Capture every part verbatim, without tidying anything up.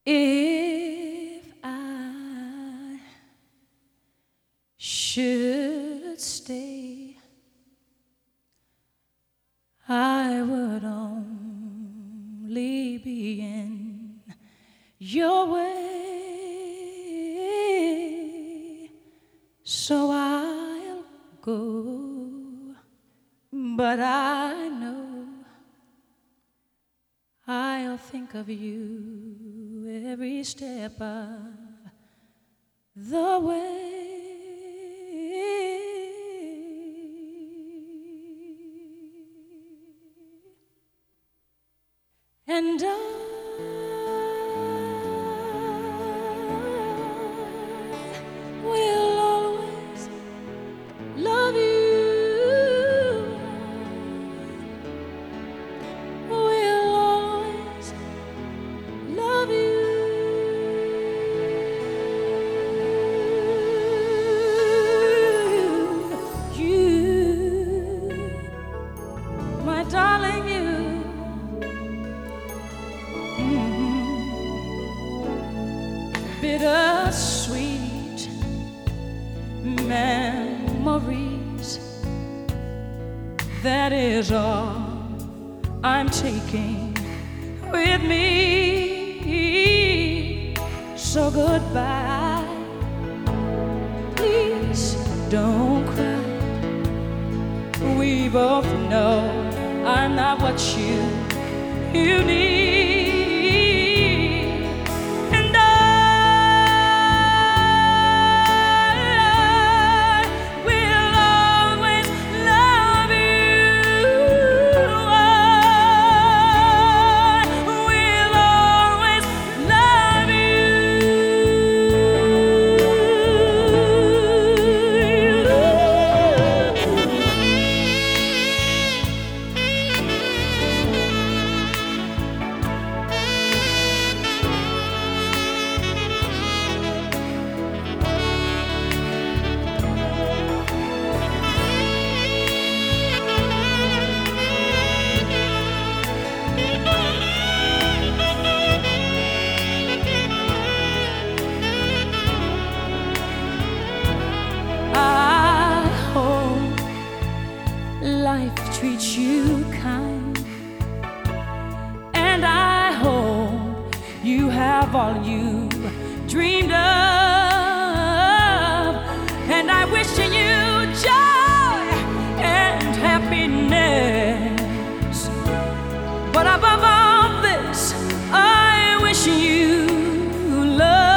If I should stay, I would only be in your way, so I'll go, but I know I'll think of you every step of the way. And I will always love you. Will always love you. You, my darling, you. Bittersweet memories, that is all I'm taking with me. So goodbye, please don't cry. We both know I'm not what you, you need. Life treats you kind, and I hope you have all you dreamed of, and I wish you joy and happiness, but above all this I wish you love.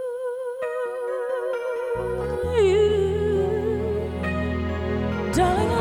Darling,